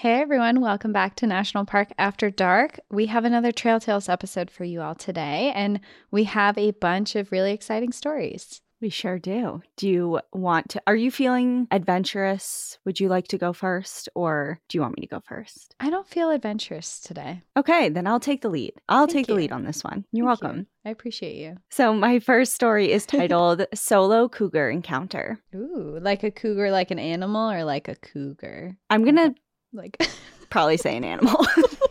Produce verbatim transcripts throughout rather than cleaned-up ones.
Hey everyone, welcome back to National Park After Dark. We have another Trail Tales episode for you all today, and we have a bunch of really exciting stories. We sure do. Do you want to, are you feeling adventurous? Would you like to go first, or do you want me to go first? I don't feel adventurous today. Okay, then I'll take the lead. I'll Thank take you. the lead on this one. You're Thank welcome. you. I appreciate you. So my first story is titled Solo Cougar Encounter. Ooh, like a cougar, like an animal, or like a cougar? I'm going to Like probably say an animal.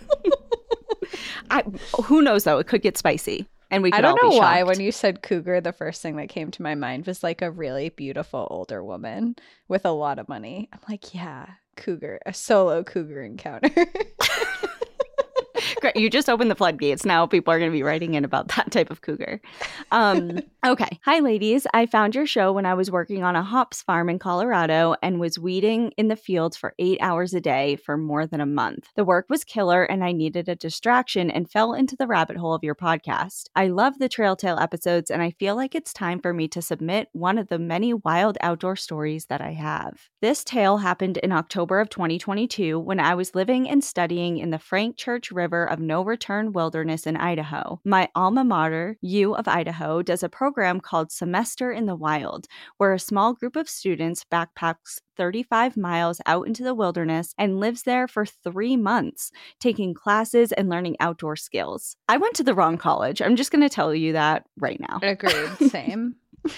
I, who knows, though? It could get spicy. And we could I don't all know be why shocked. when you said cougar, the first thing that came to my mind was like a really beautiful older woman with a lot of money. I'm like, yeah, cougar, a solo cougar encounter. Great. You just opened the floodgates. Now people are going to be writing in about that type of cougar. Um, okay. Hi, ladies. I found your show when I was working on a hops farm in Colorado and was weeding in the fields for eight hours a day for more than a month. The work was killer and I needed a distraction and fell into the rabbit hole of your podcast. I love the Trail Tale episodes and I feel like it's time for me to submit one of the many wild outdoor stories that I have. This tale happened in October of twenty twenty-two when I was living and studying in the Frank Church River of No Return Wilderness in Idaho. My alma mater, U of Idaho, does a program called Semester in the Wild, where a small group of students backpacks thirty-five miles out into the wilderness and lives there for three months, taking classes and learning outdoor skills. I went to the wrong college. I'm just going to tell you that right now. Agreed. Same.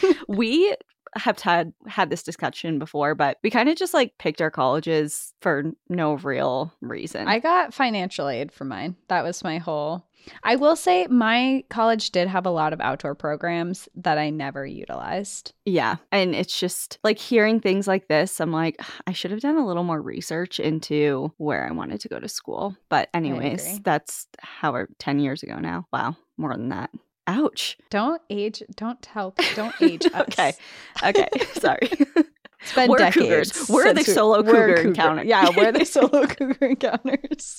We have had had this discussion before, but we kind of just like picked our colleges for no real reason. I got financial aid for mine. That was my whole. I will say my college did have a lot of outdoor programs that I never utilized. Yeah. And it's just like hearing things like this, I'm like, I should have done a little more research into where I wanted to go to school. But anyways, that's how ten years ago now. Wow. More than that. Ouch. Don't age. Don't tell. Don't age us. Okay. Okay. Sorry. It's been we're decades. Cougars. We're the solo we're cougar, cougar encounter. Yeah, we're the solo cougar encounters.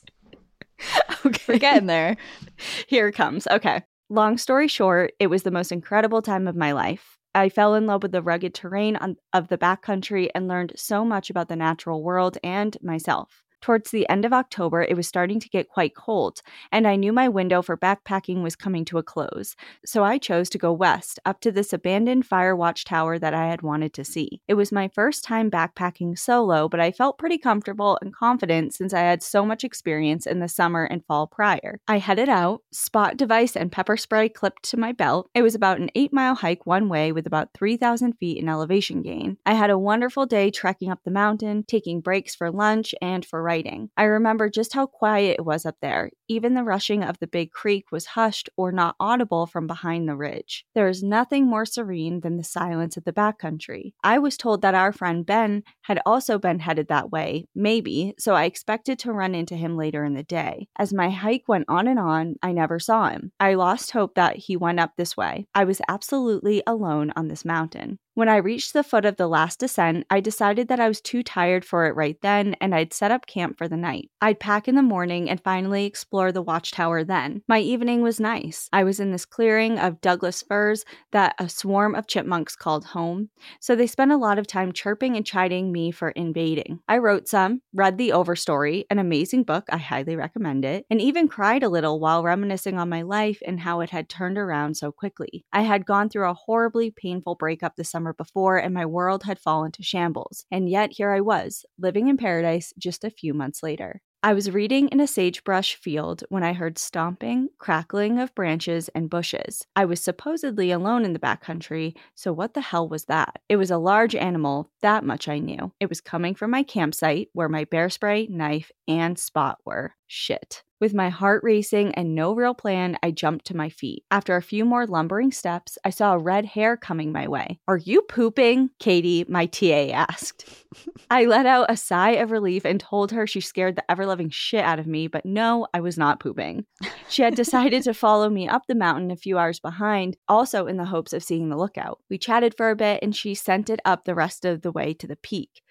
Okay. We're getting there. Here it comes. Okay. Long story short, it was the most incredible time of my life. I fell in love with the rugged terrain on, of the backcountry and learned so much about the natural world and myself. Towards the end of October, it was starting to get quite cold, and I knew my window for backpacking was coming to a close. So I chose to go west, up to this abandoned fire watchtower that I had wanted to see. It was my first time backpacking solo, but I felt pretty comfortable and confident since I had so much experience in the summer and fall prior. I headed out, spot device and pepper spray clipped to my belt. It was about an eight-mile hike one way with about three thousand feet in elevation gain. I had a wonderful day trekking up the mountain, taking breaks for lunch and for writing. I remember just how quiet it was up there. Even the rushing of the big creek was hushed or not audible from behind the ridge. There is nothing more serene than the silence of the backcountry. I was told that our friend Ben had also been headed that way, maybe, so I expected to run into him later in the day. As my hike went on and on, I never saw him. I lost hope that he went up this way. I was absolutely alone on this mountain. When I reached the foot of the last descent, I decided that I was too tired for it right then, and I'd set up camp for the night. I'd pack in the morning and finally explore the watchtower then. My evening was nice. I was in this clearing of Douglas firs that a swarm of chipmunks called home, so they spent a lot of time chirping and chiding me for invading. I wrote some, read the Overstory, an amazing book, I highly recommend it, and even cried a little while reminiscing on my life and how it had turned around so quickly. I had gone through a horribly painful breakup this summer before and my world had fallen to shambles. And yet here I was, living in paradise just a few months later. I was reading in a sagebrush field when I heard stomping, crackling of branches and bushes. I was supposedly alone in the backcountry, so what the hell was that? It was a large animal, that much I knew. It was coming from my campsite where my bear spray, knife, and spot were. Shit. With my heart racing and no real plan, I jumped to my feet. After a few more lumbering steps, I saw a red hare coming my way. "Are you pooping?" Katie, my T A, asked. I let out a sigh of relief and told her she scared the ever-loving shit out of me, but no, I was not pooping. She had decided to follow me up the mountain a few hours behind, also in the hopes of seeing the lookout. We chatted for a bit and she sent it up the rest of the way to the peak.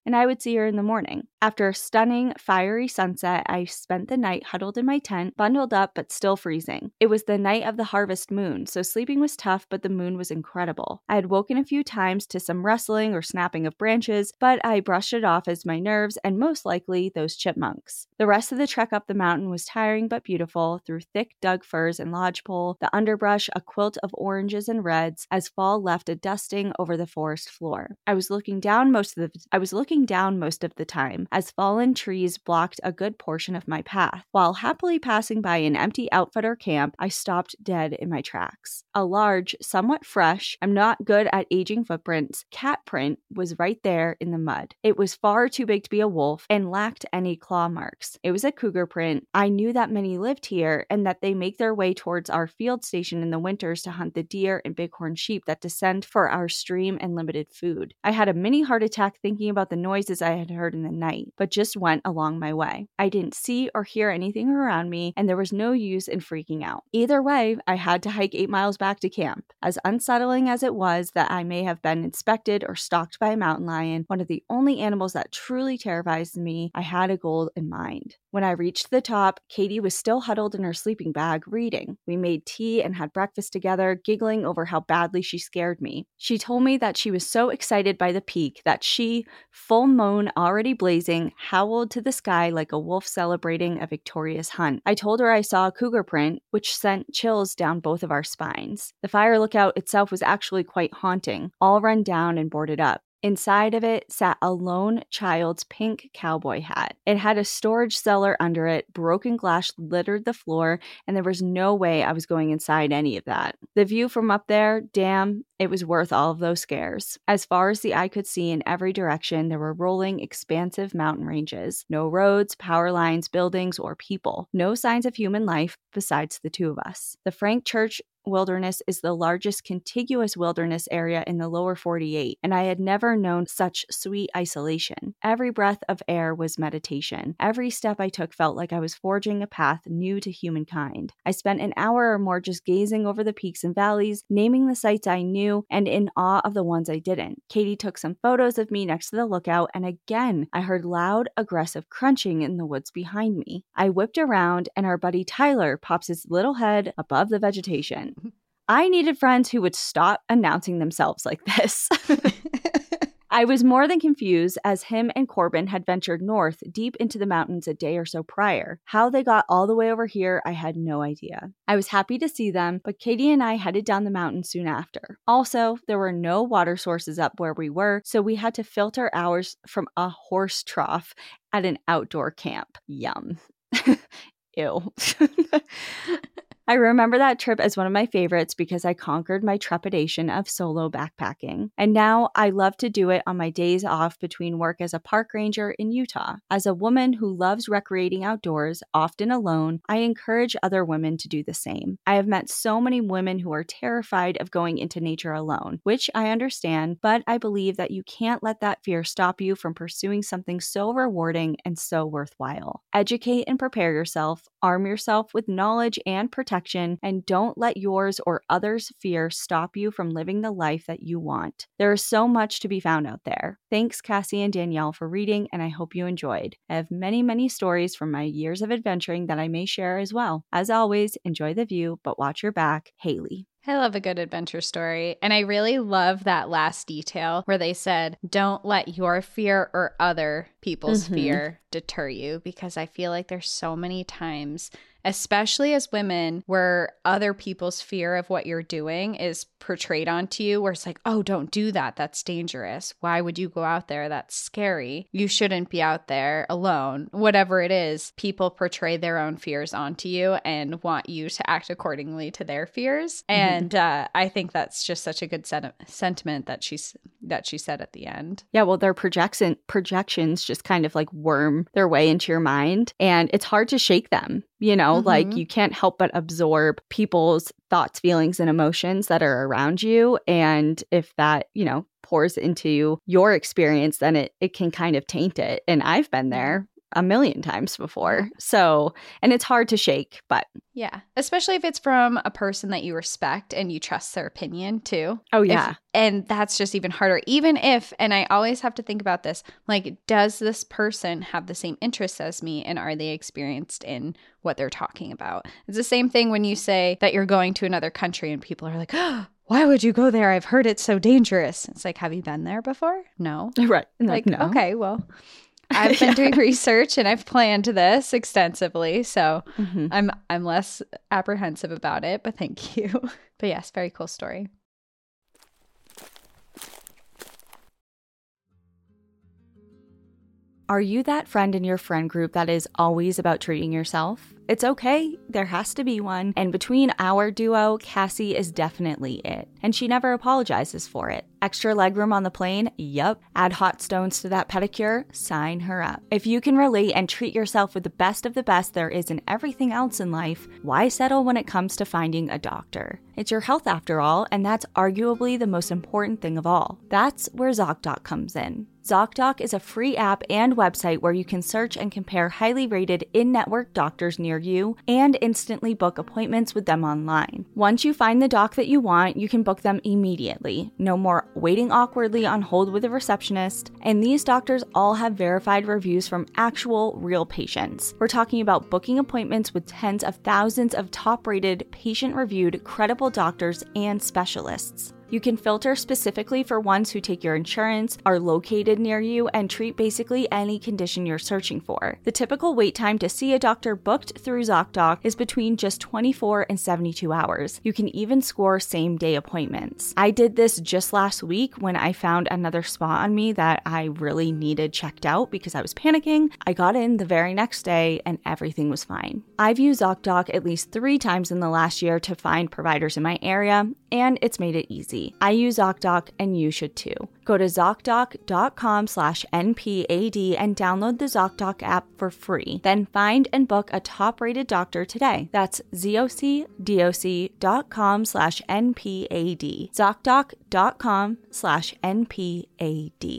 and I would see her in the morning. After a stunning, fiery sunset, I spent the night huddled in my tent, bundled up but still freezing. It was the night of the harvest moon, so sleeping was tough, but the moon was incredible. I had woken a few times to some rustling or snapping of branches, but I brushed it off as my nerves and most likely those chipmunks. The rest of the trek up the mountain was tiring but beautiful, through thick Doug firs and lodgepole, the underbrush a quilt of oranges and reds, as fall left a dusting over the forest floor. I was looking down most of the I was looking down most of the time, as fallen trees blocked a good portion of my path. While happily passing by an empty outfitter camp, I stopped dead in my tracks. A large, somewhat fresh, I'm not good at aging footprints, cat print was right there in the mud. It was far too big to be a wolf and lacked any claw marks. It was a cougar print. I knew that many lived here and that they make their way towards our field station in the winters to hunt the deer and bighorn sheep that descend for our stream and limited food. I had a mini heart attack thinking about the noises I had heard in the night, but just went along my way. I didn't see or hear anything around me, and there was no use in freaking out. Either way, I had to hike eight miles back to camp. As unsettling as it was that I may have been inspected or stalked by a mountain lion, one of the only animals that truly terrifies me, I had a goal in mind. When I reached the top, Katie was still huddled in her sleeping bag, reading. We made tea and had breakfast together, giggling over how badly she scared me. She told me that she was so excited by the peak that she, full moon already blazing, howled to the sky like a wolf celebrating a victorious hunt. I told her I saw a cougar print, which sent chills down both of our spines. The fire lookout itself was actually quite haunting, all run down and boarded up. Inside of it sat a lone child's pink cowboy hat. It had a storage cellar under it, broken glass littered the floor, and there was no way I was going inside any of that. The view from up there, damn, it was worth all of those scares. As far as the eye could see in every direction, there were rolling, expansive mountain ranges. No roads, power lines, buildings, or people. No signs of human life besides the two of us. The Frank Church Wilderness is the largest contiguous wilderness area in the lower forty-eight, and I had never known such sweet isolation. Every breath of air was meditation. Every step I took felt like I was forging a path new to humankind. I spent an hour or more just gazing over the peaks and valleys, naming the sights I knew, and in awe of the ones I didn't. Katie took some photos of me next to the lookout, and again, I heard loud, aggressive crunching in the woods behind me. I whipped around, and our buddy Tyler pops his little head above the vegetation. I needed friends who would stop announcing themselves like this. I was more than confused, as him and Corbin had ventured north deep into the mountains a day or so prior. How they got all the way over here, I had no idea. I was happy to see them, but Katie and I headed down the mountain soon after. Also, there were no water sources up where we were, so we had to filter ours from a horse trough at an outdoor camp. Yum. Ew. I remember that trip as one of my favorites because I conquered my trepidation of solo backpacking. And now I love to do it on my days off between work as a park ranger in Utah. As a woman who loves recreating outdoors, often alone, I encourage other women to do the same. I have met so many women who are terrified of going into nature alone, which I understand, but I believe that you can't let that fear stop you from pursuing something so rewarding and so worthwhile. Educate and prepare yourself, arm yourself with knowledge and protection, and don't let yours or others' fear stop you from living the life that you want. There is so much to be found out there. Thanks, Cassie and Danielle, for reading, and I hope you enjoyed. I have many, many stories from my years of adventuring that I may share as well. As always, enjoy the view, but watch your back. Haley. I love a good adventure story. And I really love that last detail where they said, don't let your fear or other people's mm-hmm. fear deter you, because I feel like there's so many times, especially as women, where other people's fear of what you're doing is portrayed onto you, where it's like, oh, don't do that. That's dangerous. Why would you go out there? That's scary. You shouldn't be out there alone. Whatever it is, people portray their own fears onto you and want you to act accordingly to their fears. Mm-hmm. And uh, I think that's just such a good sen- sentiment that she's that she said at the end. Yeah, well, their projection projections just kind of like worm their way into your mind, and it's hard to shake them. You know, mm-hmm. like you can't help but absorb people's thoughts, feelings, and emotions that are around you. And if that, you know, pours into your experience, then it, it can kind of taint it. And I've been there. a million times before. So, and it's hard to shake, but. Yeah. Especially if it's from a person that you respect and you trust their opinion too. Oh, yeah. If, and that's just even harder. Even if, and I always have to think about this, like, does this person have the same interests as me and are they experienced in what they're talking about? It's the same thing when you say that you're going to another country and people are like, oh, why would you go there? I've heard it's so dangerous. It's like, have you been there before? No. Right. Like, no. Okay, well, I've been yeah. doing research and I've planned this extensively. So mm-hmm. I'm I'm less apprehensive about it, but thank you. But yes, very cool story. Are you that friend in your friend group that is always about treating yourself? It's okay, there has to be one. And between our duo, Cassie is definitely it. And she never apologizes for it. Extra legroom on the plane? Yup. Add hot stones to that pedicure? Sign her up. If you can relate and treat yourself with the best of the best there is in everything else in life, why settle when it comes to finding a doctor? It's your health after all, and that's arguably the most important thing of all. That's where ZocDoc comes in. ZocDoc is a free app and website where you can search and compare highly rated in-network doctors near you and instantly book appointments with them online. Once you find the doc that you want, you can book them immediately. No more waiting awkwardly on hold with a receptionist. And these doctors all have verified reviews from actual real patients. We're talking about booking appointments with tens of thousands of top-rated, patient-reviewed, credible doctors and specialists. You can filter specifically for ones who take your insurance, are located near you, and treat basically any condition you're searching for. The typical wait time to see a doctor booked through ZocDoc is between just twenty-four and seventy-two hours. You can even score same-day appointments. I did this just last week when I found another spot on me that I really needed checked out because I was panicking. I got in the very next day and everything was fine. I've used ZocDoc at least three times in the last year to find providers in my area, and it's made it easy. I use ZocDoc and you should too. Go to ZocDoc.com slash NPAD and download the ZocDoc app for free. Then find and book a top-rated doctor today. That's ZocDoc.com slash NPAD. ZocDoc.com slash NPAD.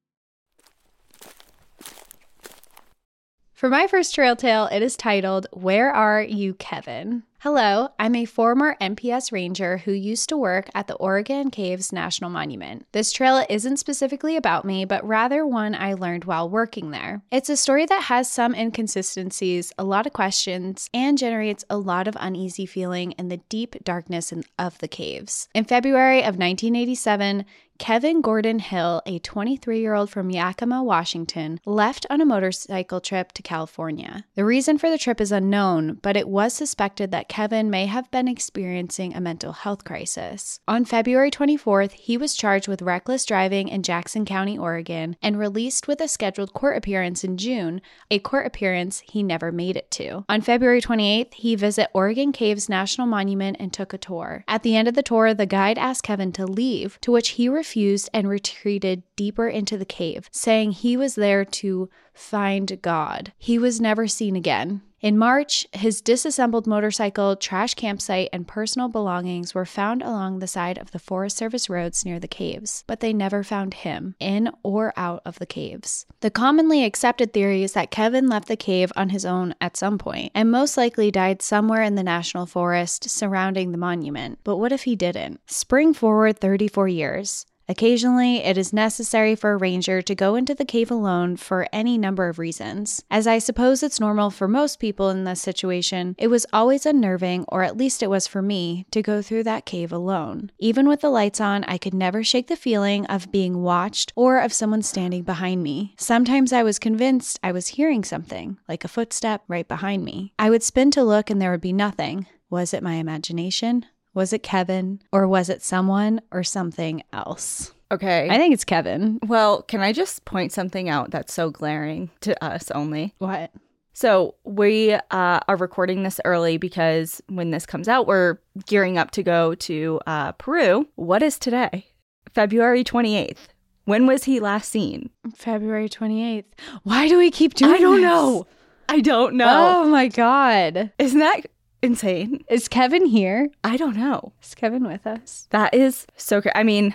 For my first trail tale, it is titled, Where Are You, Kevin? Hello, I'm a former N P S ranger who used to work at the Oregon Caves National Monument. This trail isn't specifically about me, but rather one I learned while working there. It's a story that has some inconsistencies, a lot of questions, and generates a lot of uneasy feeling in the deep darkness of the caves. In February of nineteen eighty-seven, Kevin Gordon Hill, a twenty-three-year-old from Yakima, Washington, left on a motorcycle trip to California. The reason for the trip is unknown, but it was suspected that Kevin may have been experiencing a mental health crisis. On February twenty-fourth, he was charged with reckless driving in Jackson County, Oregon, and released with a scheduled court appearance in June, a court appearance he never made it to. On February twenty-eighth, he visited Oregon Caves National Monument and took a tour. At the end of the tour, the guide asked Kevin to leave, to which he refused. refused and retreated deeper into the cave, saying he was there to find God. He was never seen again. In March, his disassembled motorcycle, trash campsite, and personal belongings were found along the side of the Forest Service roads near the caves, but they never found him, in or out of the caves. The commonly accepted theory is that Kevin left the cave on his own at some point, and most likely died somewhere in the national forest surrounding the monument. But what if he didn't? Spring forward thirty-four years. Occasionally, it is necessary for a ranger to go into the cave alone for any number of reasons. As I suppose it's normal for most people in this situation, it was always unnerving, or at least it was for me, to go through that cave alone. Even with the lights on, I could never shake the feeling of being watched or of someone standing behind me. Sometimes I was convinced I was hearing something, like a footstep right behind me. I would spin to look and there would be nothing. Was it my imagination? Was it Kevin? Or was it someone or something else? Okay. I think it's Kevin. Well, can I just point something out that's so glaring to us only? What? So we uh, are recording this early because when this comes out, we're gearing up to go to uh, Peru. What is today? February twenty-eighth. When was he last seen? February twenty-eighth. Why do we keep doing I don't this? know. I don't know. Oh my God. Isn't that insane? Is Kevin here? I don't know. Is Kevin with us? That is so crazy. I mean,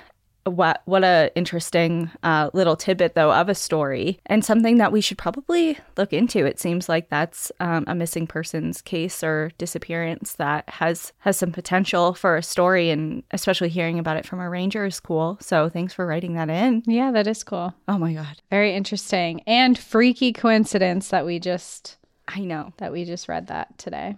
What what a interesting uh, little tidbit, though, of a story, and something that we should probably look into. It seems like that's um, a missing persons case or disappearance that has has some potential for a story, and especially hearing about it from a ranger is cool. So thanks for writing that in. Yeah, that is cool. Oh my God. Very interesting and freaky coincidence that we just I know that we just read that today.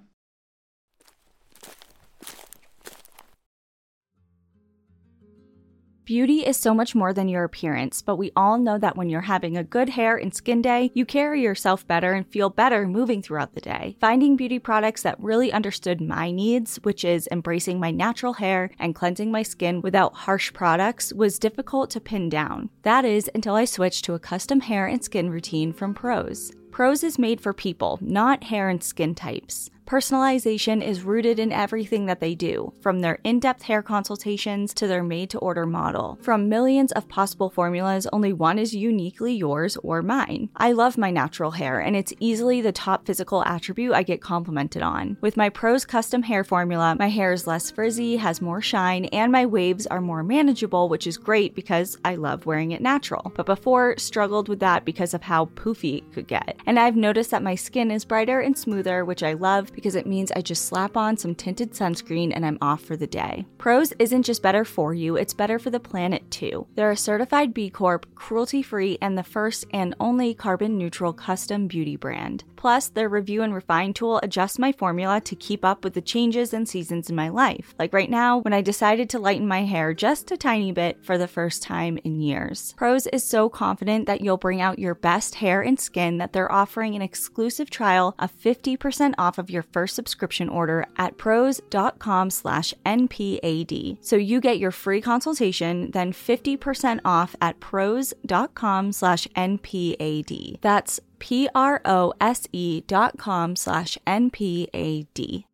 Beauty is so much more than your appearance, but we all know that when you're having a good hair and skin day, you carry yourself better and feel better moving throughout the day. Finding beauty products that really understood my needs, which is embracing my natural hair and cleansing my skin without harsh products, was difficult to pin down. That is until I switched to a custom hair and skin routine from Prose. Prose is made for people, not hair and skin types. Personalization is rooted in everything that they do, from their in-depth hair consultations to their made-to-order model. From millions of possible formulas, only one is uniquely yours or mine. I love my natural hair, and it's easily the top physical attribute I get complimented on. With my Prose custom hair formula, my hair is less frizzy, has more shine, and my waves are more manageable, which is great because I love wearing it natural. But before, struggled with that because of how poofy it could get. And I've noticed that my skin is brighter and smoother, which I love, because it means I just slap on some tinted sunscreen and I'm off for the day. Prose isn't just better for you, it's better for the planet too. They're a certified B Corp, cruelty-free, and the first and only carbon-neutral custom beauty brand. Plus, their review and refine tool adjusts my formula to keep up with the changes and seasons in my life. Like right now, when I decided to lighten my hair just a tiny bit for the first time in years. Prose is so confident that you'll bring out your best hair and skin that they're offering an exclusive trial of fifty percent off of your first subscription order at prose.com slash NPAD. So you get your free consultation, then fifty percent off at prose.com slash NPAD. That's P-R-O-S-E dot com slash N-P-A-D.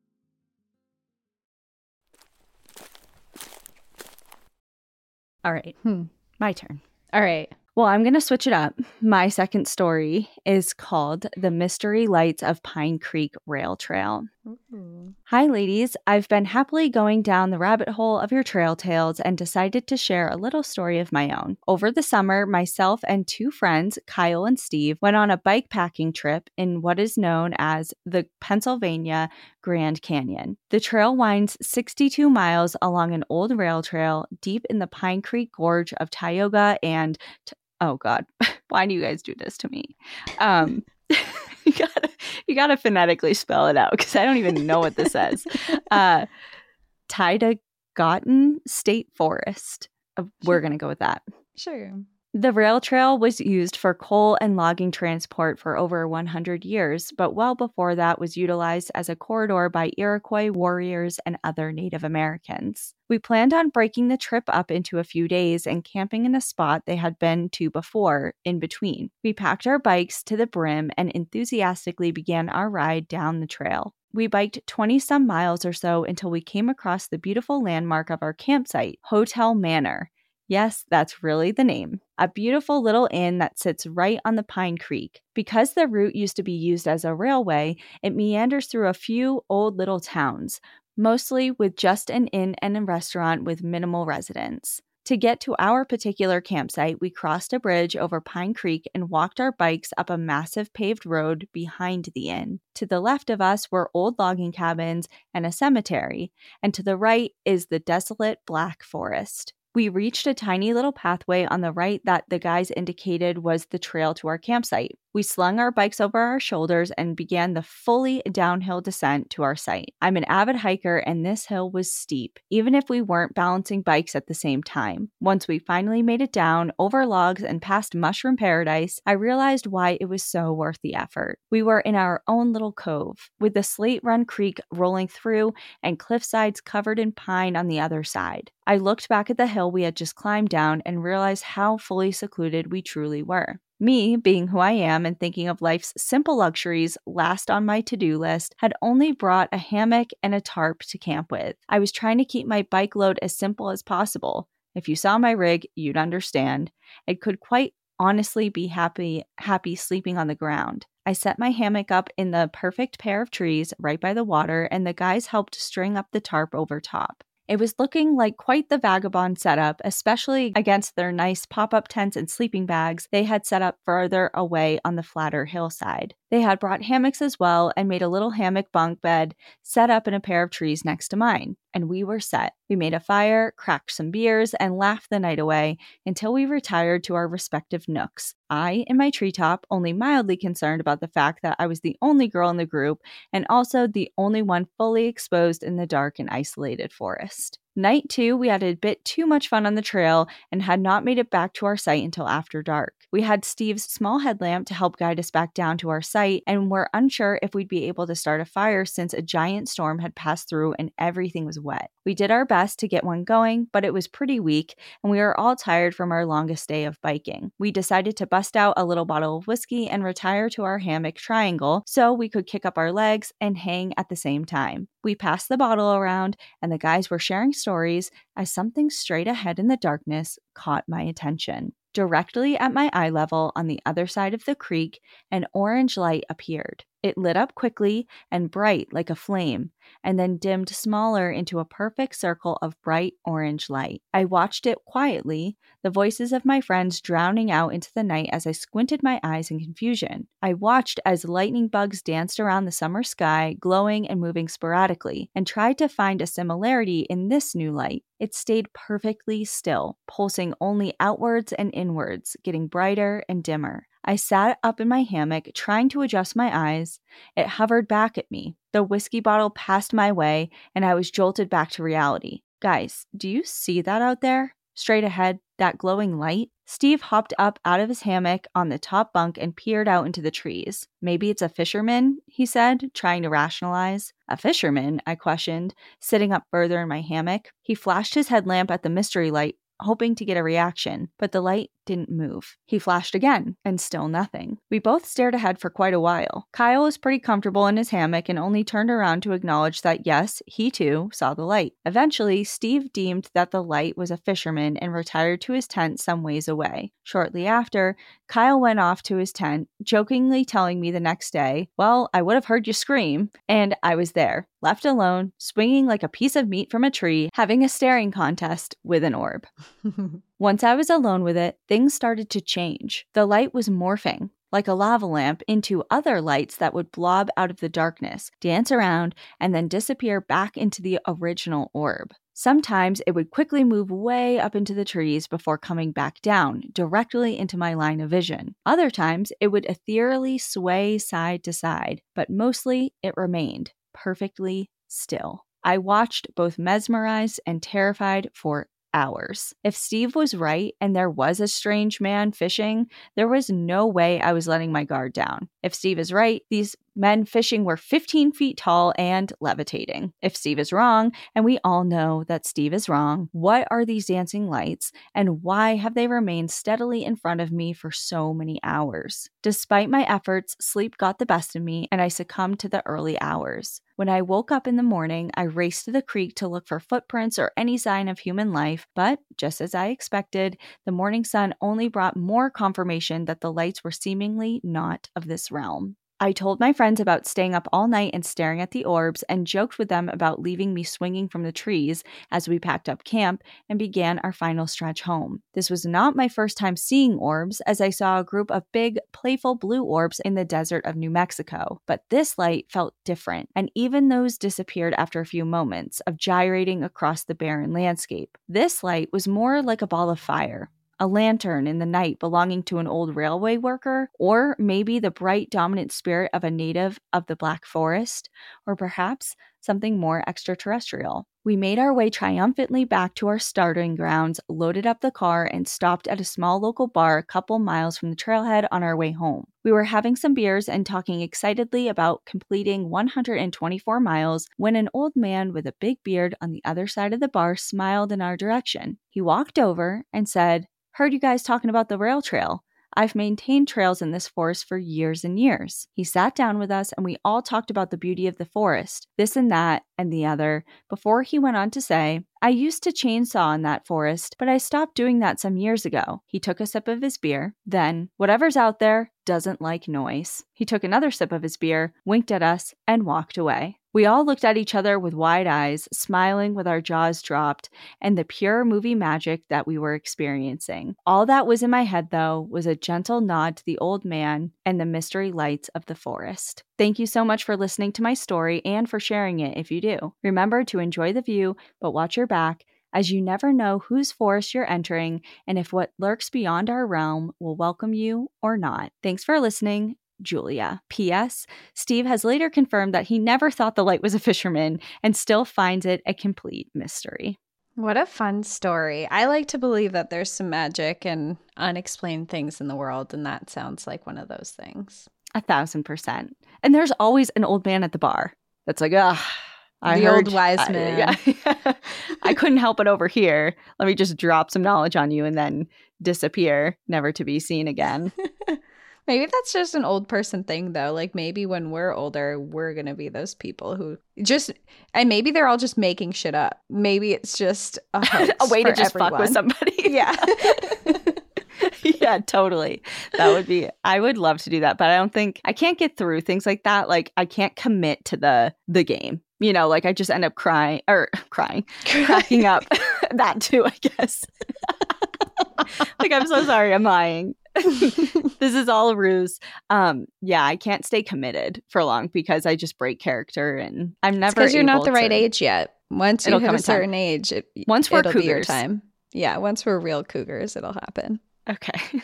All right, Hmm. my turn. All right. Well, I'm going to switch it up. My second story is called The Mystery Lights of Pine Creek Rail Trail. Ooh. Hi, ladies. I've been happily going down the rabbit hole of your trail tales and decided to share a little story of my own. Over the summer, myself and two friends, Kyle and Steve, went on a bike packing trip in what is known as the Pennsylvania Grand Canyon. The trail winds sixty-two miles along an old rail trail deep in the Pine Creek Gorge of Tioga and... T- oh, God. Why do you guys do this to me? Um... You gotta, you gotta phonetically spell it out because I don't even know what this says. Uh, Tioga State Forest. Uh, we're gonna go with that. Sure. The rail trail was used for coal and logging transport for over one hundred years, but well before that was utilized as a corridor by Iroquois warriors and other Native Americans. We planned on breaking the trip up into a few days and camping in a spot they had been to before in between. We packed our bikes to the brim and enthusiastically began our ride down the trail. We biked twenty some miles or so until we came across the beautiful landmark of our campsite, Hotel Manor. Yes, that's really the name. A beautiful little inn that sits right on the Pine Creek. Because the route used to be used as a railway, it meanders through a few old little towns, mostly with just an inn and a restaurant with minimal residents. To get to our particular campsite, we crossed a bridge over Pine Creek and walked our bikes up a massive paved road behind the inn. To the left of us were old logging cabins and a cemetery, and to the right is the desolate Black Forest. We reached a tiny little pathway on the right that the guys indicated was the trail to our campsite. We slung our bikes over our shoulders and began the fully downhill descent to our site. I'm an avid hiker and this hill was steep, even if we weren't balancing bikes at the same time. Once we finally made it down, over logs and past Mushroom Paradise, I realized why it was so worth the effort. We were in our own little cove, with the Slate Run Creek rolling through and cliff sides covered in pine on the other side. I looked back at the hill we had just climbed down and realized how fully secluded we truly were. Me, being who I am and thinking of life's simple luxuries last on my to-do list, had only brought a hammock and a tarp to camp with. I was trying to keep my bike load as simple as possible. If you saw my rig, you'd understand. I could quite honestly be happy, happy sleeping on the ground. I set my hammock up in the perfect pair of trees right by the water, and the guys helped string up the tarp over top. It was looking like quite the vagabond setup, especially against their nice pop-up tents and sleeping bags they had set up further away on the flatter hillside. They had brought hammocks as well and made a little hammock bunk bed set up in a pair of trees next to mine, and we were set. We made a fire, cracked some beers, and laughed the night away until we retired to our respective nooks. I, in my treetop, only mildly concerned about the fact that I was the only girl in the group and also the only one fully exposed in the dark and isolated forest. Night two, we had a bit too much fun on the trail and had not made it back to our site until after dark. We had Steve's small headlamp to help guide us back down to our site and were unsure if we'd be able to start a fire since a giant storm had passed through and everything was wet. We did our best to get one going, but it was pretty weak and we were all tired from our longest day of biking. We decided to bust out a little bottle of whiskey and retire to our hammock triangle so we could kick up our legs and hang at the same time. We passed the bottle around and the guys were sharing stories as something straight ahead in the darkness caught my attention. Directly at my eye level on the other side of the creek, an orange light appeared. It lit up quickly and bright like a flame, and then dimmed smaller into a perfect circle of bright orange light. I watched it quietly, the voices of my friends drowning out into the night as I squinted my eyes in confusion. I watched as lightning bugs danced around the summer sky, glowing and moving sporadically, and tried to find a similarity in this new light. It stayed perfectly still, pulsing only outwards and inwards, getting brighter and dimmer. I sat up in my hammock, trying to adjust my eyes. It hovered back at me. The whiskey bottle passed my way, and I was jolted back to reality. Guys, do you see that out there? Straight ahead, that glowing light? Steve hopped up out of his hammock on the top bunk and peered out into the trees. Maybe it's a fisherman, he said, trying to rationalize. A fisherman? I questioned, sitting up further in my hammock. He flashed his headlamp at the mystery light, hoping to get a reaction, but the light didn't move. He flashed again, and still nothing. We both stared ahead for quite a while. Kyle was pretty comfortable in his hammock and only turned around to acknowledge that yes, he too saw the light. Eventually, Steve deemed that the light was a fisherman and retired to his tent some ways away. Shortly after, Kyle went off to his tent, jokingly telling me the next day, "Well, I would have heard you scream," and I was there, left alone, swinging like a piece of meat from a tree, having a staring contest with an orb. Once I was alone with it, things started to change. The light was morphing, like a lava lamp, into other lights that would blob out of the darkness, dance around, and then disappear back into the original orb. Sometimes it would quickly move way up into the trees before coming back down, directly into my line of vision. Other times, it would ethereally sway side to side, but mostly it remained perfectly still. I watched, both mesmerized and terrified, for hours. If Steve was right and there was a strange man fishing, there was no way I was letting my guard down. If Steve is right, these men fishing were fifteen feet tall and levitating. If Steve is wrong, and we all know that Steve is wrong, what are these dancing lights and why have they remained steadily in front of me for so many hours? Despite my efforts, sleep got the best of me and I succumbed to the early hours. When I woke up in the morning, I raced to the creek to look for footprints or any sign of human life, but just as I expected, the morning sun only brought more confirmation that the lights were seemingly not of this realm. I told my friends about staying up all night and staring at the orbs and joked with them about leaving me swinging from the trees as we packed up camp and began our final stretch home. This was not my first time seeing orbs, as I saw a group of big, playful blue orbs in the desert of New Mexico, but this light felt different, and even those disappeared after a few moments of gyrating across the barren landscape. This light was more like a ball of fire. A lantern in the night belonging to an old railway worker, or maybe the bright dominant spirit of a native of the Black Forest, or perhaps something more extraterrestrial. We made our way triumphantly back to our starting grounds, loaded up the car, and stopped at a small local bar a couple miles from the trailhead on our way home. We were having some beers and talking excitedly about completing one hundred twenty-four miles when an old man with a big beard on the other side of the bar smiled in our direction. He walked over and said, "Heard you guys talking about the rail trail. I've maintained trails in this forest for years and years." He sat down with us and we all talked about the beauty of the forest, this and that and the other, before he went on to say, "I used to chainsaw in that forest, but I stopped doing that some years ago." He took a sip of his beer. Then, "Whatever's out there doesn't like noise." He took another sip of his beer, winked at us, and walked away. We all looked at each other with wide eyes, smiling with our jaws dropped, and the pure movie magic that we were experiencing. All that was in my head, though, was a gentle nod to the old man and the mystery lights of the forest. Thank you so much for listening to my story and for sharing it if you do. Remember to enjoy the view, but watch your back, as you never know whose forest you're entering and if what lurks beyond our realm will welcome you or not. Thanks for listening. Julia. P S. Steve has later confirmed that he never thought the light was a fisherman and still finds it a complete mystery. What a fun story. I like to believe that there's some magic and unexplained things in the world, and that sounds like one of those things. A thousand percent. And there's always an old man at the bar that's like, ah, I the heard, old wise I, man. Yeah. I couldn't help it over here. Let me just drop some knowledge on you and then disappear, never to be seen again. Maybe that's just an old person thing, though. Like, maybe when we're older, we're going to be those people who just, and maybe they're all just making shit up. Maybe it's just a, hoax a way to just everyone. fuck with somebody. Yeah. Yeah, totally. That would be, I would love to do that, but I don't think, I can't get through things like that. Like, I can't commit to the the game. You know, like I just end up crying, or crying, cracking up. That too, I guess. Like, I'm so sorry, I'm lying. This is all a ruse. Um, yeah, I can't stay committed for long because I just break character, and I'm never. Because you're not the to, right age yet. Once you hit a certain time. age, it, once we're it'll cougars. be your time. Yeah, once we're real cougars, it'll happen. Okay.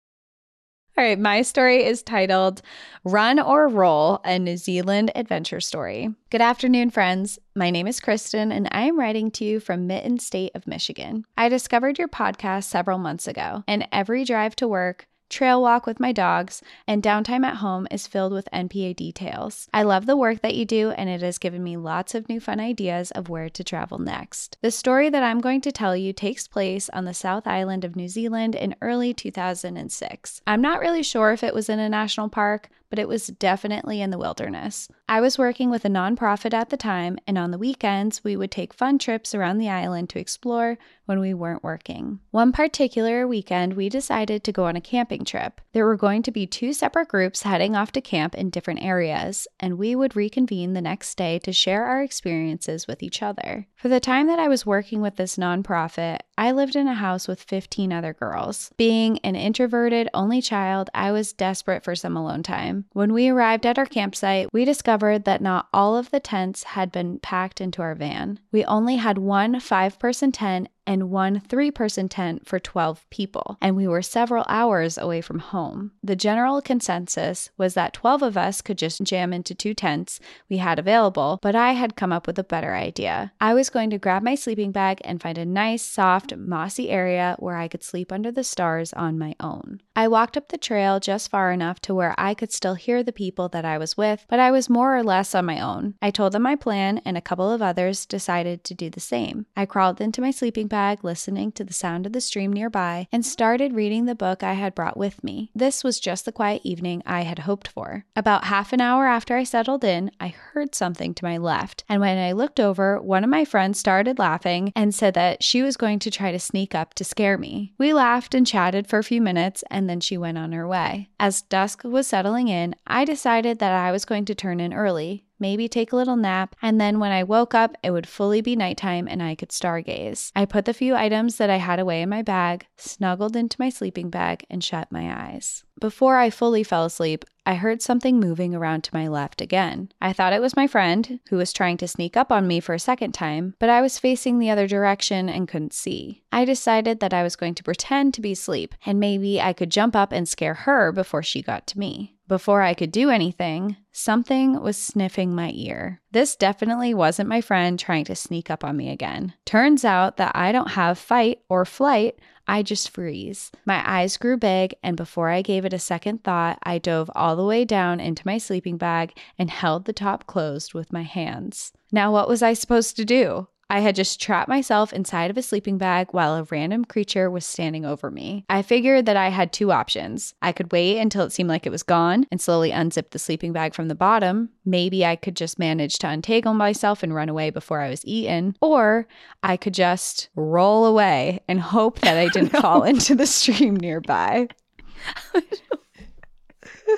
All right, my story is titled Run or Roll, a New Zealand Adventure Story. Good afternoon, friends. My name is Kristen, and I am writing to you from Mitten State of Michigan. I discovered your podcast several months ago, and every drive to work, trail walk with my dogs, and downtime at home is filled with N P A details. I love the work that you do, and it has given me lots of new fun ideas of where to travel next. The story that I'm going to tell you takes place on the South Island of New Zealand in early two thousand six. I'm not really sure if it was in a national park, but it was definitely in the wilderness. I was working with a nonprofit at the time, and on the weekends, we would take fun trips around the island to explore when we weren't working. One particular weekend, we decided to go on a camping trip. There were going to be two separate groups heading off to camp in different areas, and we would reconvene the next day to share our experiences with each other. For the time that I was working with this nonprofit, I lived in a house with fifteen other girls. Being an introverted only child, I was desperate for some alone time. When we arrived at our campsite, we discovered that not all of the tents had been packed into our van. We only had one five-person tent and one three-person tent for twelve people, and we were several hours away from home. The general consensus was that twelve of us could just jam into two tents we had available, but I had come up with a better idea. I was going to grab my sleeping bag and find a nice, soft, mossy area where I could sleep under the stars on my own. I walked up the trail just far enough to where I could still hear the people that I was with, but I was more or less on my own. I told them my plan, and a couple of others decided to do the same. I crawled into my sleeping bag bag, listening to the sound of the stream nearby, and started reading the book I had brought with me. This was just the quiet evening I had hoped for. About half an hour after I settled in, I heard something to my left, and when I looked over, one of my friends started laughing and said that she was going to try to sneak up to scare me. We laughed and chatted for a few minutes, and then she went on her way. As dusk was settling in, I decided that I was going to turn in early, maybe take a little nap, and then when I woke up, it would fully be nighttime and I could stargaze. I put the few items that I had away in my bag, snuggled into my sleeping bag, and shut my eyes. Before I fully fell asleep, I heard something moving around to my left again. I thought it was my friend, who was trying to sneak up on me for a second time, but I was facing the other direction and couldn't see. I decided that I was going to pretend to be asleep, and maybe I could jump up and scare her before she got to me. Before I could do anything, something was sniffing my ear. This definitely wasn't my friend trying to sneak up on me again. Turns out that I don't have fight or flight, I just freeze. My eyes grew big, and before I gave it a second thought, I dove all the way down into my sleeping bag and held the top closed with my hands. Now, what was I supposed to do? I had just trapped myself inside of a sleeping bag while a random creature was standing over me. I figured that I had two options. I could wait until it seemed like it was gone and slowly unzip the sleeping bag from the bottom. Maybe I could just manage to untangle myself and run away before I was eaten. Or I could just roll away and hope that I didn't no. fall into the stream nearby.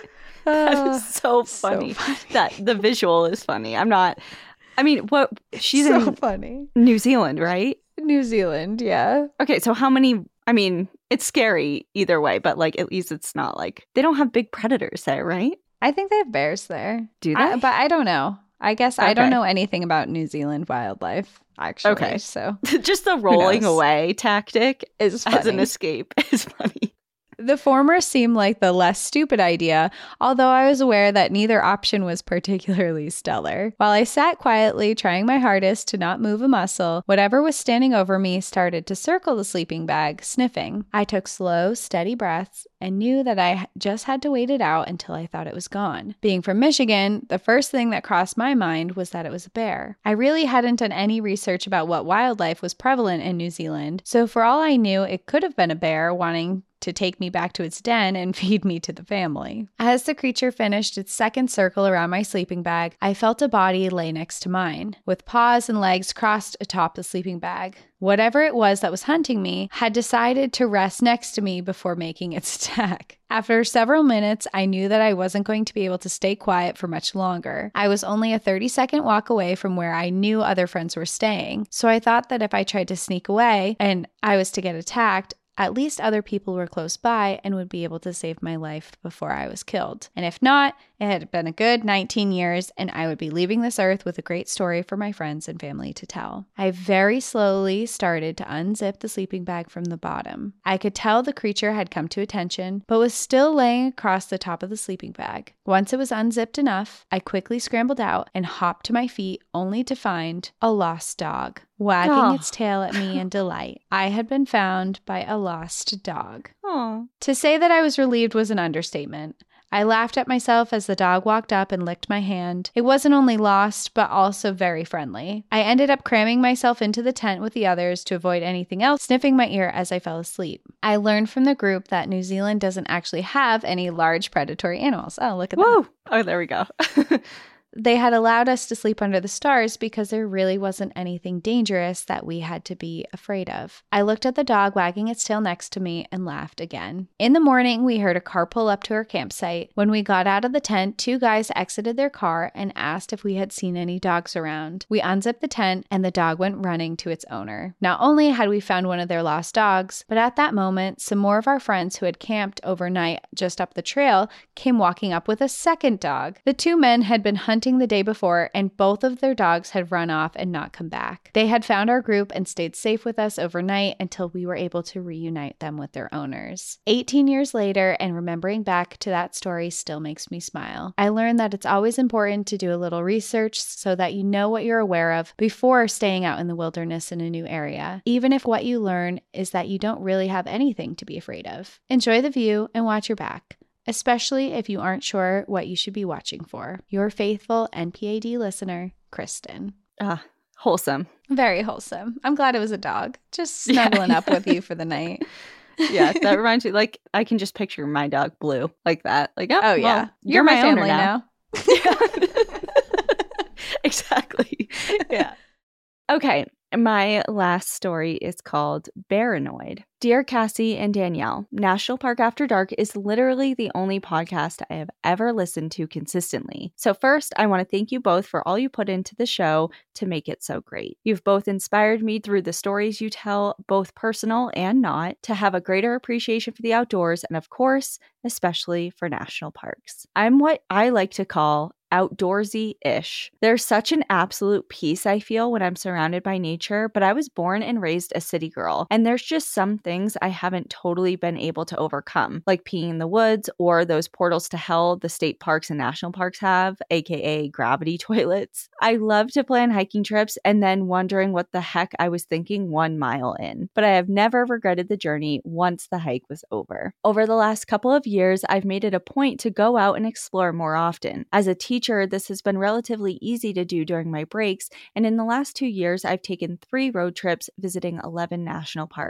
That is so funny. So funny. That the visual is funny. I'm not, I mean, what, she's so in funny. New Zealand, right? New Zealand, yeah. Okay, so how many, I mean, it's scary either way, but like at least it's not like, they don't have big predators there, right? I think they have bears there. Do they? I, but I don't know. I guess Okay. I don't know anything about New Zealand wildlife, actually. Okay. So Just the rolling knows? away tactic it's as an funny. escape is funny. The former seemed like the less stupid idea, although I was aware that neither option was particularly stellar. While I sat quietly, trying my hardest to not move a muscle, whatever was standing over me started to circle the sleeping bag, sniffing. I took slow, steady breaths and knew that I just had to wait it out until I thought it was gone. Being from Michigan, the first thing that crossed my mind was that it was a bear. I really hadn't done any research about what wildlife was prevalent in New Zealand, so for all I knew, it could have been a bear wanting to take me back to its den and feed me to the family. As the creature finished its second circle around my sleeping bag, I felt a body lay next to mine, with paws and legs crossed atop the sleeping bag. Whatever it was that was hunting me had decided to rest next to me before making its attack. After several minutes, I knew that I wasn't going to be able to stay quiet for much longer. I was only a thirty second walk away from where I knew other friends were staying, so I thought that if I tried to sneak away and I was to get attacked, at least other people were close by and would be able to save my life before I was killed. And if not, it had been a good nineteen years and I would be leaving this earth with a great story for my friends and family to tell. I very slowly started to unzip the sleeping bag from the bottom. I could tell the creature had come to attention, but was still laying across the top of the sleeping bag. Once it was unzipped enough, I quickly scrambled out and hopped to my feet only to find a lost dog, wagging Oh. its tail at me in delight. I had been found by a lost dog. Oh. To say that I was relieved was an understatement. I laughed at myself as the dog walked up and licked my hand. It wasn't only lost, but also very friendly. I ended up cramming myself into the tent with the others to avoid anything else sniffing my ear as I fell asleep. I learned from the group that New Zealand doesn't actually have any large predatory animals. Oh, look at that. Whoa. Oh, there we go. They had allowed us to sleep under the stars because there really wasn't anything dangerous that we had to be afraid of. I looked at the dog wagging its tail next to me and laughed again. In the morning, we heard a car pull up to our campsite. When we got out of the tent, two guys exited their car and asked if we had seen any dogs around. We unzipped the tent and the dog went running to its owner. Not only had we found one of their lost dogs, but at that moment, some more of our friends who had camped overnight just up the trail came walking up with a second dog. The two men had been hunting the day before, and both of their dogs had run off and not come back. They had found our group and stayed safe with us overnight until we were able to reunite them with their owners. eighteen years later, and remembering back to that story still makes me smile. I learned that it's always important to do a little research so that you know what you're aware of before staying out in the wilderness in a new area, even if what you learn is that you don't really have anything to be afraid of. Enjoy the view and watch your back, especially if you aren't sure what you should be watching for. Your faithful N P A D listener, Kristen. Ah, wholesome. Very wholesome. I'm glad it was a dog. Just snuggling Yeah. up with you for the night. Yeah, that reminds me, like, I can just picture my dog Blue like that. Like, oh, Oh, yeah. well, You're, you're, my, my, owner family now. Yeah. Exactly. Yeah. Okay. My last story is called Paranoid. Dear Cassie and Danielle, National Park After Dark is literally the only podcast I have ever listened to consistently. So first, I want to thank you both for all you put into the show to make it so great. You've both inspired me through the stories you tell, both personal and not, to have a greater appreciation for the outdoors and, of course, especially for national parks. I'm what I like to call outdoorsy-ish. There's such an absolute peace I feel when I'm surrounded by nature, but I was born and raised a city girl, and there's just some things I haven't totally been able to overcome, like peeing in the woods or those portals to hell the state parks and national parks have, aka gravity toilets. I love to plan hiking trips and then wondering what the heck I was thinking one mile in, but I have never regretted the journey once the hike was over. Over the last couple of years, I've made it a point to go out and explore more often. As a teacher, this has been relatively easy to do during my breaks, and in the last two years, I've taken three road trips visiting eleven national parks.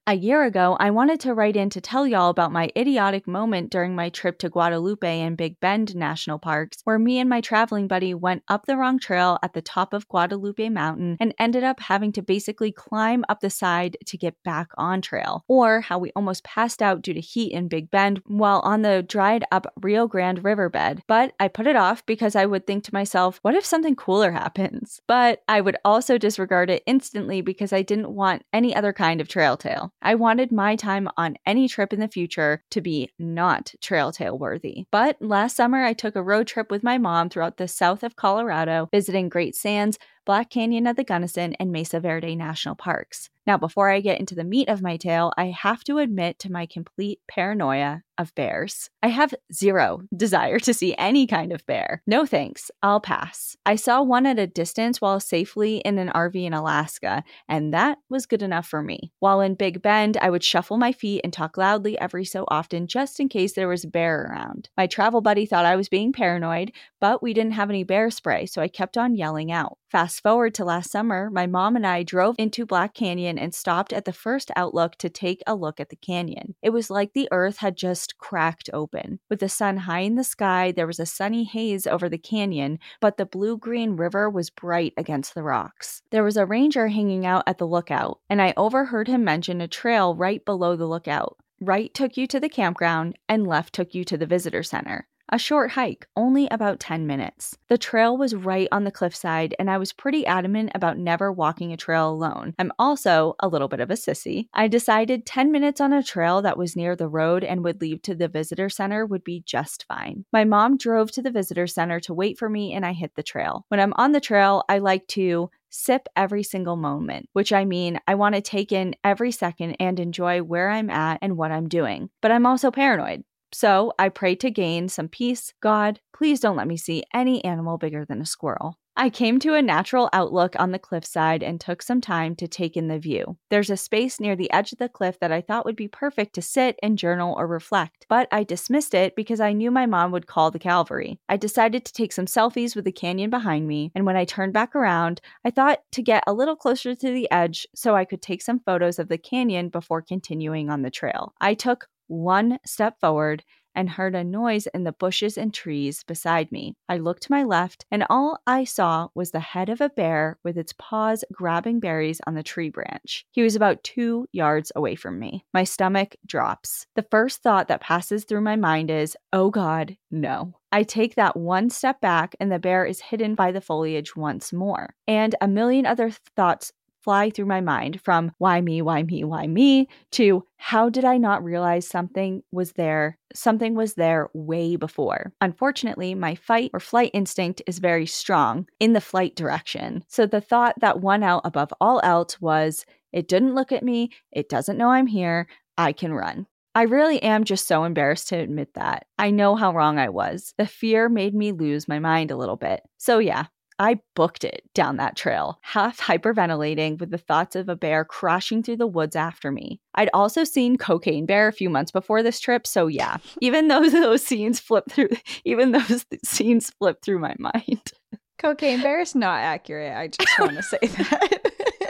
A year ago, I wanted to write in to tell y'all about my idiotic moment during my trip to Guadalupe and Big Bend National Parks, where me and my traveling buddy went up the wrong trail at the top of Guadalupe Mountain and ended up having to basically climb up the side to get back on trail, or how we almost passed out due to heat in Big Bend while on the dried up Rio Grande riverbed. But I put it off because I would think to myself, what if something cooler happens? But I would also disregard it instantly because I didn't want any other kind of trail tale. I wanted my time on any trip in the future to be not trail tale worthy. But last summer, I took a road trip with my mom throughout the south of Colorado, visiting Great Sands, Black Canyon of the Gunnison, and Mesa Verde National Parks. Now, before I get into the meat of my tale, I have to admit to my complete paranoia of bears. I have zero desire to see any kind of bear. No thanks, I'll pass. I saw one at a distance while safely in an R V in Alaska, and that was good enough for me. While in Big Bend, I would shuffle my feet and talk loudly every so often just in case there was a bear around. My travel buddy thought I was being paranoid, but we didn't have any bear spray, so I kept on yelling out. Fast forward to last summer, my mom and I drove into Black Canyon and stopped at the first outlook to take a look at the canyon. It was like the earth had just cracked open. With the sun high in the sky, there was a sunny haze over the canyon, but the blue-green river was bright against the rocks. There was a ranger hanging out at the lookout, and I overheard him mention a trail right below the lookout. Right took you to the campground, and left took you to the visitor center. A short hike, only about ten minutes. The trail was right on the cliffside, and I was pretty adamant about never walking a trail alone. I'm also a little bit of a sissy. I decided ten minutes on a trail that was near the road and would lead to the visitor center would be just fine. My mom drove to the visitor center to wait for me, and I hit the trail. When I'm on the trail, I like to sip every single moment, which I mean I want to take in every second and enjoy where I'm at and what I'm doing. But I'm also paranoid. So I prayed to gain some peace. God, please don't let me see any animal bigger than a squirrel. I came to a natural outlook on the cliffside and took some time to take in the view. There's a space near the edge of the cliff that I thought would be perfect to sit and journal or reflect, but I dismissed it because I knew my mom would call the cavalry. I decided to take some selfies with the canyon behind me, and when I turned back around, I thought to get a little closer to the edge so I could take some photos of the canyon before continuing on the trail. I took one step forward and heard a noise in the bushes and trees beside me. I looked to my left, and all I saw was the head of a bear with its paws grabbing berries on the tree branch. He was about two yards away from me. My stomach drops. The first thought that passes through my mind is, oh God, no. I take that one step back, and the bear is hidden by the foliage once more. And a million other th- thoughts fly through my mind, from why me, why me, why me, to how did I not realize something was there? Something was there way before. Unfortunately, my fight or flight instinct is very strong in the flight direction. So the thought that won out above all else was, it didn't look at me, it doesn't know I'm here, I can run. I really am just so embarrassed to admit that. I know how wrong I was. The fear made me lose my mind a little bit. So yeah, I booked it down that trail, half hyperventilating with the thoughts of a bear crashing through the woods after me. I'd also seen Cocaine Bear a few months before this trip, so yeah, even though those scenes flipped through, even those scenes flipped through my mind. Cocaine Bear is not accurate. I just want to say that.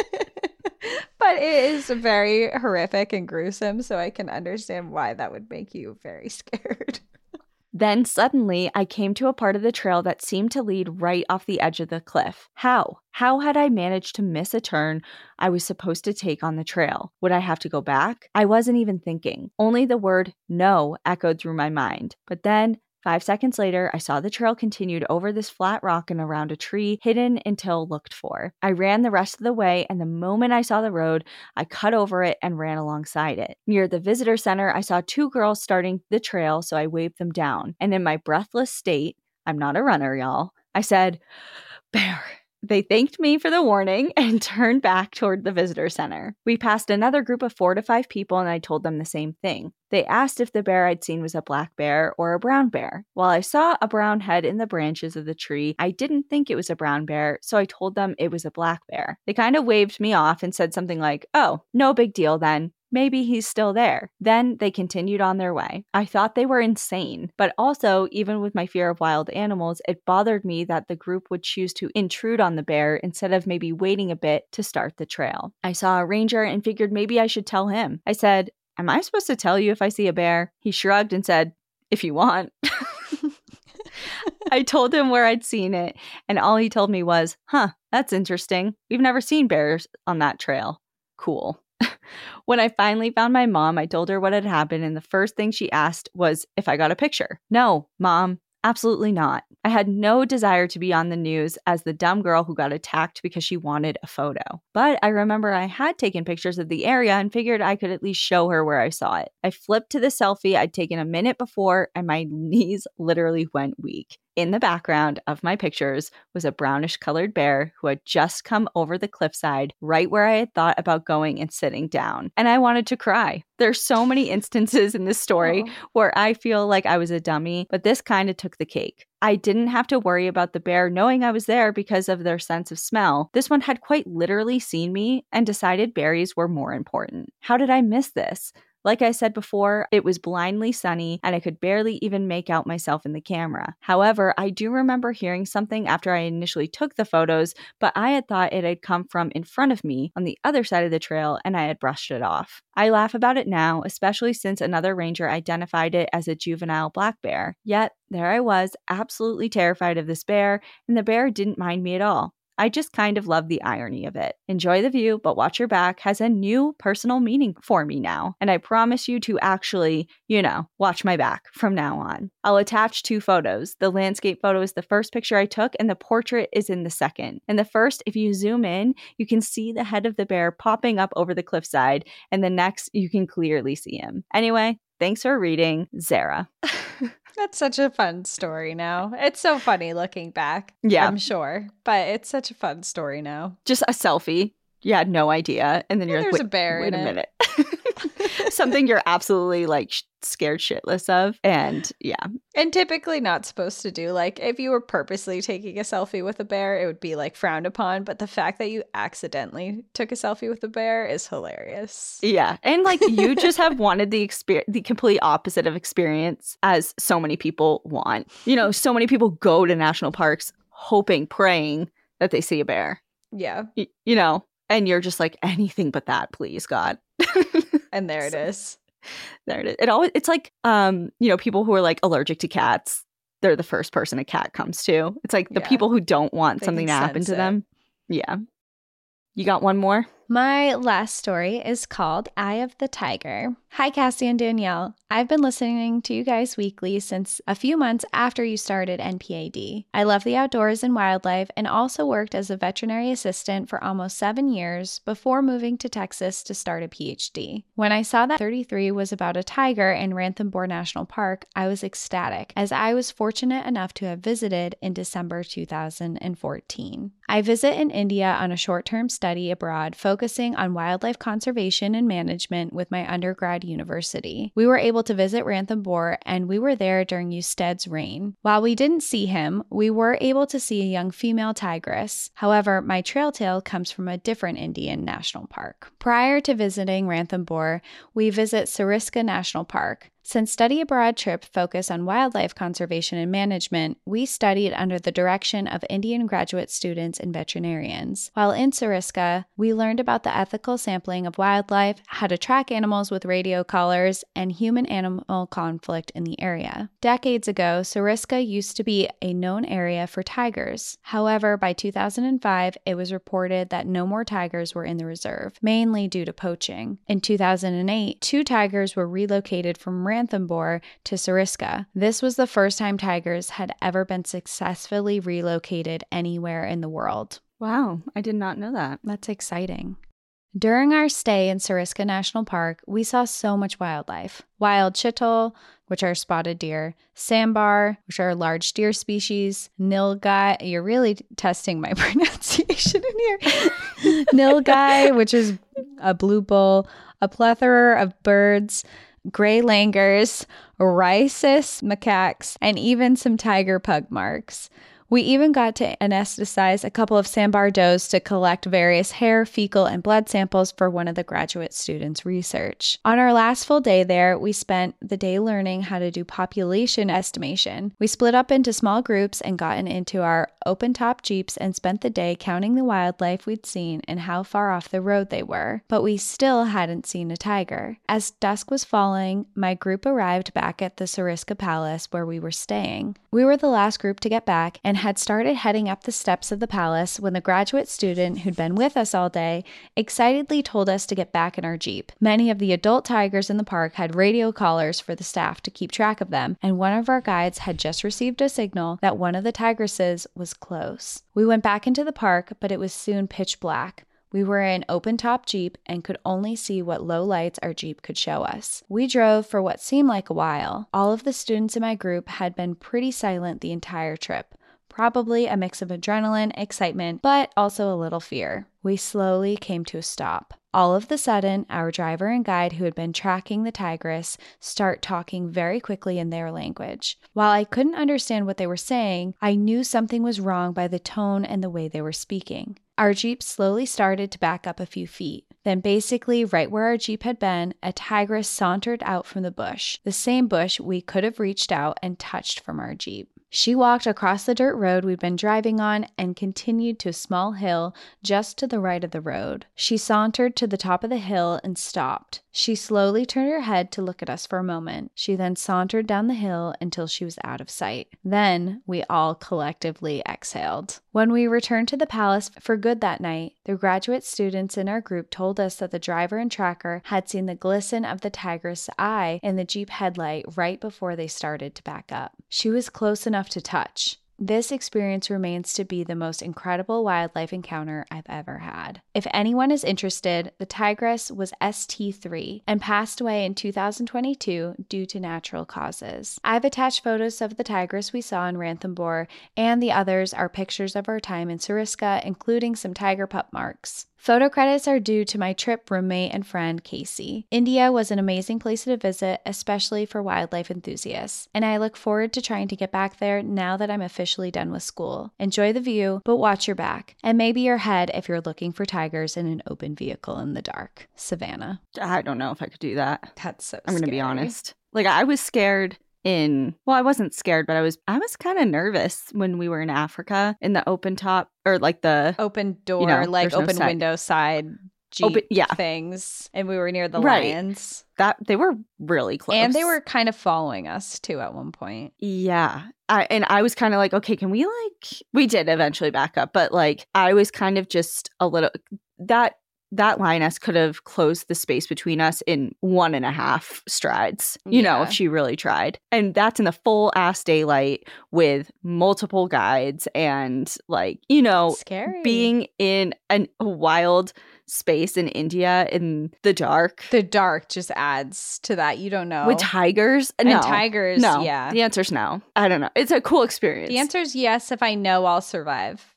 But it is very horrific and gruesome, so I can understand why that would make you very scared. Then suddenly, I came to a part of the trail that seemed to lead right off the edge of the cliff. How? How had I managed to miss a turn I was supposed to take on the trail? Would I have to go back? I wasn't even thinking. Only the word no echoed through my mind. But then, five seconds later, I saw the trail continued over this flat rock and around a tree, hidden until looked for. I ran the rest of the way, and the moment I saw the road, I cut over it and ran alongside it. Near the visitor center, I saw two girls starting the trail, so I waved them down. And in my breathless state, I'm not a runner, y'all, I said, "Bear." They thanked me for the warning and turned back toward the visitor center. We passed another group of four to five people, and I told them the same thing. They asked if the bear I'd seen was a black bear or a brown bear. While I saw a brown head in the branches of the tree, I didn't think it was a brown bear, so I told them it was a black bear. They kind of waved me off and said something like, "Oh, no big deal then." Maybe he's still there. Then they continued on their way. I thought they were insane, but also, even with my fear of wild animals, it bothered me that the group would choose to intrude on the bear instead of maybe waiting a bit to start the trail. I saw a ranger and figured maybe I should tell him. I said, "Am I supposed to tell you if I see a bear?" He shrugged and said, "If you want." I told him where I'd seen it, and all he told me was, "Huh, that's interesting. We've never seen bears on that trail." Cool. When I finally found my mom, I told her what had happened, and the first thing she asked was if I got a picture. No, Mom, absolutely not. I had no desire to be on the news as the dumb girl who got attacked because she wanted a photo. But I remember I had taken pictures of the area and figured I could at least show her where I saw it. I flipped to the selfie I'd taken a minute before, and my knees literally went weak. In the background of my pictures was a brownish colored bear who had just come over the cliffside right where I had thought about going and sitting down. And I wanted to cry. There's so many instances in this story Aww. where I feel like I was a dummy, but this kind of took the cake. I didn't have to worry about the bear knowing I was there because of their sense of smell. This one had quite literally seen me and decided berries were more important. How did I miss this? Like I said before, it was blindly sunny and I could barely even make out myself in the camera. However, I do remember hearing something after I initially took the photos, but I had thought it had come from in front of me on the other side of the trail and I had brushed it off. I laugh about it now, especially since another ranger identified it as a juvenile black bear. Yet, there I was, absolutely terrified of this bear, and the bear didn't mind me at all. I just kind of love the irony of it. Enjoy the view, but watch your back has a new personal meaning for me now. And I promise you to actually, you know, watch my back from now on. I'll attach two photos. The landscape photo is the first picture I took and the portrait is in the second. In the first, if you zoom in, you can see the head of the bear popping up over the cliffside. And the next, you can clearly see him. Anyway, thanks for reading, Zara. That's such a fun story now. It's so funny looking back. Yeah. I'm sure. But it's such a fun story now. Just a selfie. You had no idea. And then you're and like, there's wait, a bear wait in a it. minute. Something you're absolutely like sh- scared shitless of. And yeah. And typically not supposed to do. Like if you were purposely taking a selfie with a bear, it would be like frowned upon. But the fact that you accidentally took a selfie with a bear is hilarious. Yeah. And like you just have wanted the experience, the complete opposite of experience as so many people want. You know, so many people go to national parks hoping, praying that they see a bear. Yeah. Y- you know, and you're just like, anything but that, please, God. And there it So- is. There it is. It always it's like um, you know, people who are like allergic to cats, they're the first person a cat comes to. It's like the Yeah. people who don't want They something to can happen sense to it. them. Yeah. You got one more? My last story is called Eye of the Tiger. Hi, Cassie and Danielle. I've been listening to you guys weekly since a few months after you started N P A D. I love the outdoors and wildlife and also worked as a veterinary assistant for almost seven years before moving to Texas to start a P H D. When I saw that thirty-three was about a tiger in Ranthambore National Park, I was ecstatic, as I was fortunate enough to have visited in December two thousand fourteen. I visit in India on a short-term study abroad focusing on wildlife conservation and management with my undergrad university. We were able to visit Ranthambore and we were there during Eustade's reign. While we didn't see him, we were able to see a young female tigress. However, my trail tale comes from a different Indian national park. Prior to visiting Ranthambore, we visit Sariska National Park. Since study abroad trip focused on wildlife conservation and management, we studied under the direction of Indian graduate students and veterinarians. While in Sariska, we learned about the ethical sampling of wildlife, how to track animals with radio collars, and human-animal conflict in the area. Decades ago, Sariska used to be a known area for tigers. However, by two thousand five, it was reported that no more tigers were in the reserve, mainly due to poaching. In two thousand eight, two tigers were relocated from Ranthambore to Sariska. This was the first time tigers had ever been successfully relocated anywhere in the world. Wow, I did not know that. That's exciting. During our stay in Sariska National Park, we saw so much wildlife. Wild chital, which are spotted deer, sambar, which are large deer species, nilgai, you're really testing my pronunciation in here, nilgai, which is a blue bull, a plethora of birds, gray langurs, rhesus macaques, and even some tiger pug marks. We even got to anesthetize a couple of sandbar does to collect various hair, fecal, and blood samples for one of the graduate students' research. On our last full day there, we spent the day learning how to do population estimation. We split up into small groups and got into our open-top Jeeps and spent the day counting the wildlife we'd seen and how far off the road they were. But we still hadn't seen a tiger. As dusk was falling, my group arrived back at the Sariska Palace where we were staying. We were the last group to get back and had started heading up the steps of the palace when the graduate student who'd been with us all day excitedly told us to get back in our Jeep. Many of the adult tigers in the park had radio collars for the staff to keep track of them, and one of our guides had just received a signal that one of the tigresses was close. We went back into the park, but it was soon pitch black. We were in open-top Jeep and could only see what low lights our Jeep could show us. We drove for what seemed like a while. All of the students in my group had been pretty silent the entire trip. Probably a mix of adrenaline, excitement, but also a little fear. We slowly came to a stop. All of the sudden, our driver and guide who had been tracking the tigress start talking very quickly in their language. While I couldn't understand what they were saying, I knew something was wrong by the tone and the way they were speaking. Our Jeep slowly started to back up a few feet. Then basically, right where our Jeep had been, a tigress sauntered out from the bush, the same bush we could have reached out and touched from our Jeep. She walked across the dirt road we'd been driving on and continued to a small hill just to the right of the road. She sauntered to the top of the hill and stopped. She slowly turned her head to look at us for a moment. She then sauntered down the hill until she was out of sight. Then we all collectively exhaled. When we returned to the palace for good that night, the graduate students in our group told us that the driver and tracker had seen the glisten of the tigress' eye in the Jeep headlight right before they started to back up. She was close enough to touch. This experience remains to be the most incredible wildlife encounter I've ever had. If anyone is interested, the tigress was S T three and passed away in two thousand twenty-two due to natural causes. I've attached photos of the tigress we saw in Ranthambore, and the others are pictures of our time in Sariska, including some tiger pup marks. Photo credits are due to my trip roommate and friend, Casey. India was an amazing place to visit, especially for wildlife enthusiasts, and I look forward to trying to get back there now that I'm officially done with school. Enjoy the view, but watch your back, and maybe your head if you're looking for tigers in an open vehicle in the dark. Savannah. I don't know if I could do that. That's so I'm going to be scary. honest. Like, I was scared in, well, I wasn't scared, but I was, I was kind of nervous when we were in Africa in the open top, or like the open door, you know, like there's no open side. window side Jeep Open- yeah. things. And we were near the Right. lions. That they were really close. And they were kind of following us too at one point. Yeah. I, and I was kind of like, okay, can we like, we did eventually back up, but like, I was kind of just a little, that, that lioness could have closed the space between us in one and a half strides, you know, Yeah. if she really tried. And that's in the full ass daylight with multiple guides and like, you know, Scary. being in an, a wild space in India in the dark. The dark just adds to that. You don't know. With tigers? And No. tigers, No. yeah. The answer's no. I don't know. It's a cool experience. The answer is yes if I know I'll survive.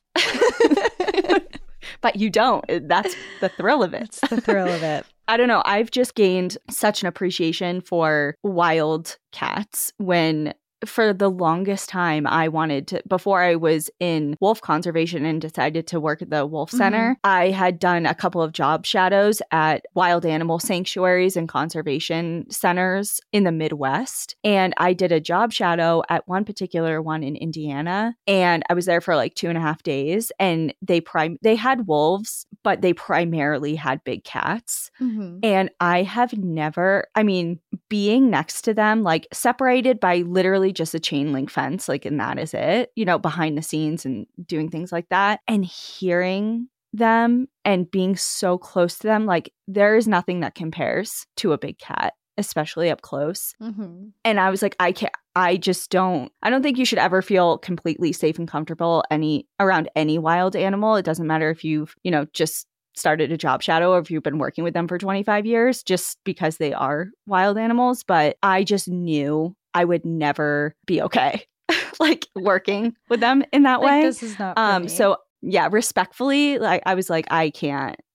But you don't. That's the thrill of it. It's the thrill of it. I don't know. I've just gained such an appreciation for wild cats when for the longest time I wanted to, before I was in wolf conservation and decided to work at the Wolf Center, mm-hmm. I had done a couple of job shadows at wild animal sanctuaries and conservation centers in the Midwest. And I did a job shadow at one particular one in Indiana. And I was there for like two and a half days. And they prim- they had wolves, but they primarily had big cats. Mm-hmm. And I have never, I mean, being next to them, like separated by literally just a chain link fence, like, and that is it, you know, behind the scenes and doing things like that, and hearing them and being so close to them, like there is nothing that compares to a big cat, especially up close. Mm-hmm. And I was like, I can't, I just don't, I don't think you should ever feel completely safe and comfortable any around any wild animal. It doesn't matter if you've, you know, just started a job shadow or if you've been working with them for twenty-five years, just because they are wild animals. But I just knew I would never be okay, like working with them in that Like, way. this is not for um me. So yeah, respectfully, like I was like, I can't,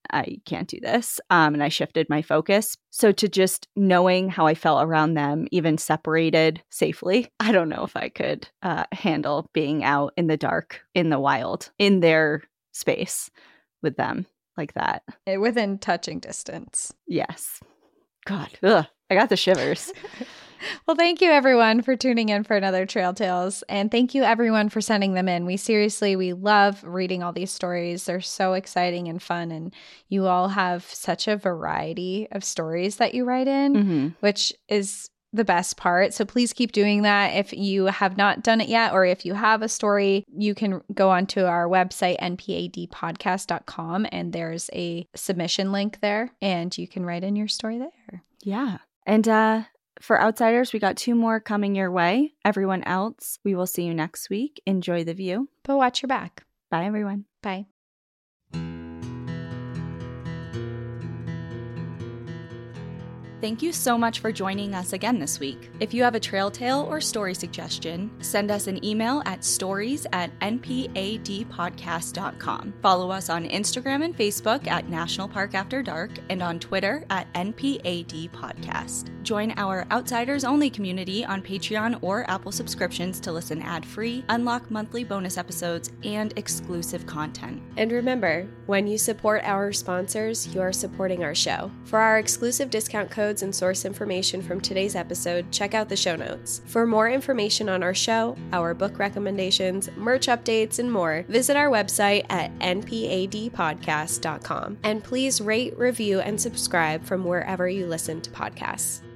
I can't do this. Um, and I shifted my focus. So to just knowing how I felt around them, even separated safely, I don't know if I could uh, handle being out in the dark, in the wild, in their space with them like that. Within touching distance. Yes. God, ugh, I got the shivers. Well, thank you everyone for tuning in for another Trail Tales. And thank you everyone for sending them in. We seriously, we love reading all these stories. They're so exciting and fun. And you all have such a variety of stories that you write in, mm-hmm. which is the best part. So please keep doing that. If you have not done it yet, or if you have a story, you can go onto our website, n p a d podcast dot com, and there's a submission link there, and you can write in your story there. Yeah. And uh, for Outsiders, we got two more coming your way. Everyone else, we will see you next week. Enjoy the view. But watch your back. Bye, everyone. Bye. Thank you so much for joining us again this week. If you have a trail tale or story suggestion, send us an email at stories at n p a d podcast dot com. Follow us on Instagram and Facebook at National Park After Dark and on Twitter at N P A D Podcast. Join our Outsiders Only community on Patreon or Apple subscriptions to listen ad-free, unlock monthly bonus episodes, and exclusive content. And remember, when you support our sponsors, you are supporting our show. For our exclusive discount codes and source information from today's episode, check out the show notes. For more information on our show, our book recommendations, merch updates, and more, visit our website at n p a d podcast dot com. And please rate, review, and subscribe from wherever you listen to podcasts.